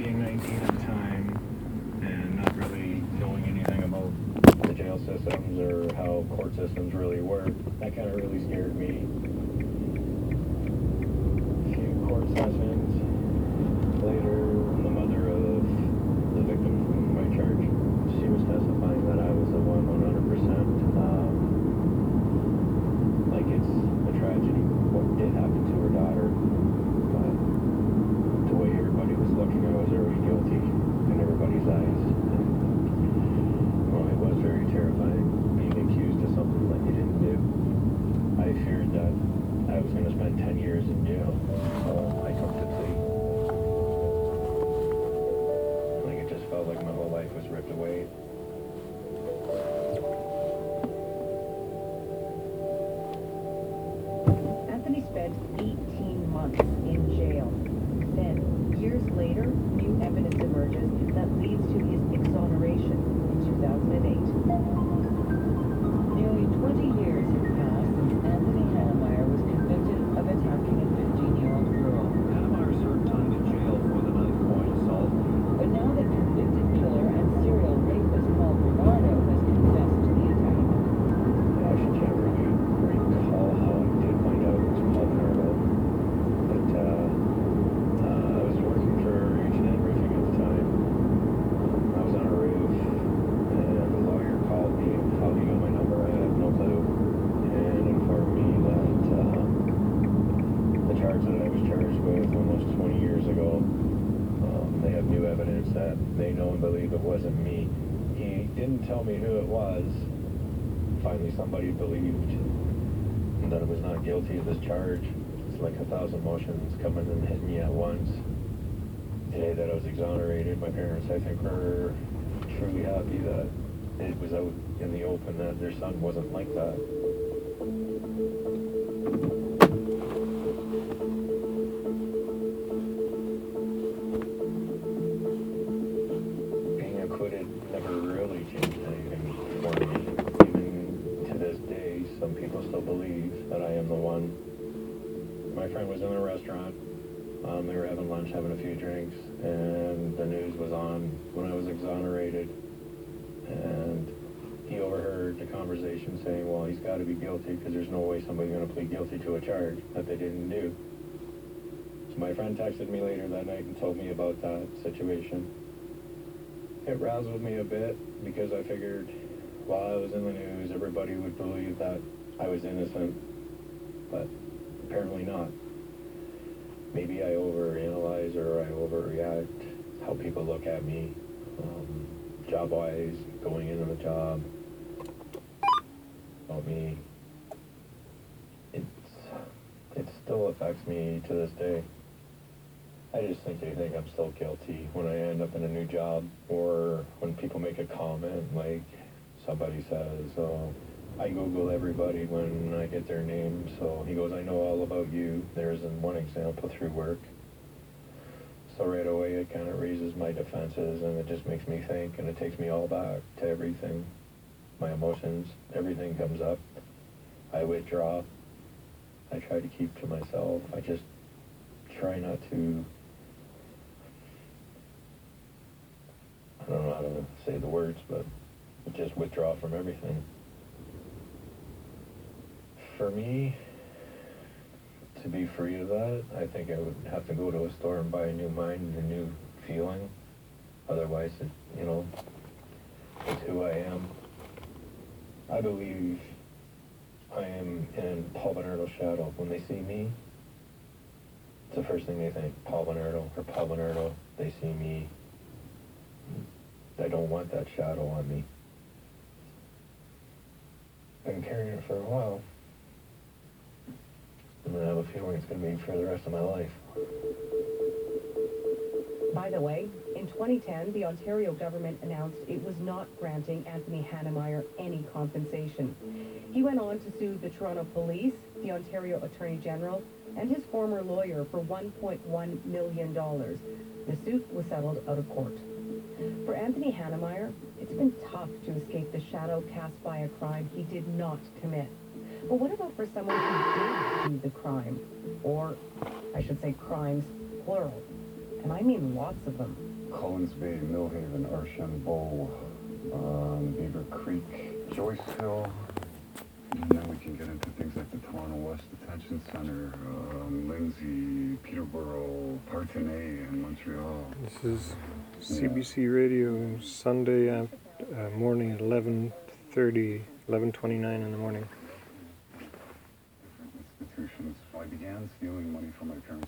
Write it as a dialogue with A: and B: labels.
A: being 19 at the time and not really knowing anything about the jail systems or how court systems really work, that kind of really scared me. A few court sessions later, the mother of the victim from my charge, she was testifying that I was the one 100%. Like it's a tragedy what did happen to her daughter, but the way everybody was looking, I was already guilty in everybody's eyes. And, well, it was very terrifying being accused of something that you didn't do. I feared that I was going to spend 10 years in jail, so I took the plea. Like it just felt like my whole life was ripped away.
B: Anthony spent 18 months in jail. Then, years later, new evidence emerges that leads to his exoneration in 2008. Nearly 20 years have passed since Anthony Hannemeyer was convicted of attacking a 15-year-old girl.
C: Hannemeyer served time in jail for the knife-point assault.
B: But now that convicted killer and serial rapist Paul Bernardo has confessed to the attack.
A: I actually can't really recall how I did find out it was Paul Bernardo, but I was working for H&N Roofing at the time. I was on a roof, and the lawyer called me. How he got my number, I have no clue, and informed me that the charge that I was charged with almost 20 years ago, they have new evidence that they know and believe it wasn't me. He didn't tell me who it was. Finally somebody believed that I was not guilty of this charge. It's like 1,000 motions coming and hitting me at once. Today that I was exonerated, my parents, I think, were truly happy that it was out in the open, that their son wasn't like that. Being acquitted never really changed anything for me. Even to this day, some people still believe that I am the one. My friend was in a restaurant. They were having lunch, having a few drinks, and the news was on when I was exonerated. And he overheard the conversation saying, well, he's got to be guilty because there's no way somebody's going to plead guilty to a charge that they didn't do. So my friend texted me later that night and told me about that situation. It razzled me a bit because I figured while I was in the news, everybody would believe that I was innocent, but apparently not. Maybe I overanalyze or I overreact how people look at me, job-wise, going into the job, about me. It still affects me to this day. I just think they think I'm still guilty when I end up in a new job, or when people make a comment like somebody says, oh, I Google everybody when I get their name, so he goes, I know all about you. There's one example through work. So right away it kind of raises my defenses, and it just makes me think, and it takes me all back to everything. My emotions, everything comes up. I withdraw. I try to keep to myself. I just try not to, I don't know how to say the words, but just withdraw from everything. For me, to be free of that, I think I would have to go to a store and buy a new mind, a new feeling. Otherwise, it's who I am. I believe I am in Paul Bernardo's shadow. When they see me, it's the first thing they think, Paul Bernardo, or Paul Bernardo. They see me. I don't want that shadow on me. Been carrying it for a while. And I have a feeling it's going to be for the rest of my life.
B: By the way, in 2010, the Ontario government announced it was not granting Anthony Hannemeyer any compensation. He went on to sue the Toronto Police, the Ontario Attorney General, and his former lawyer for $1.1 million. The suit was settled out of court. For Anthony Hannemeyer, it's been tough to escape the shadow cast by a crime he did not commit. But what about for someone who did do the crime? Or, I should say crimes, plural. And I mean lots of them.
D: Collins Bay, Millhaven, Archambault, Beaver Creek, Joyceville. And then we can get into things like the Toronto West Detention Center, Lindsay, Peterborough, Partenay, and Montreal.
E: This is CBC Radio, Sunday morning at 11:30, 11:29 in the morning.
D: Institutions. I began stealing money from my parents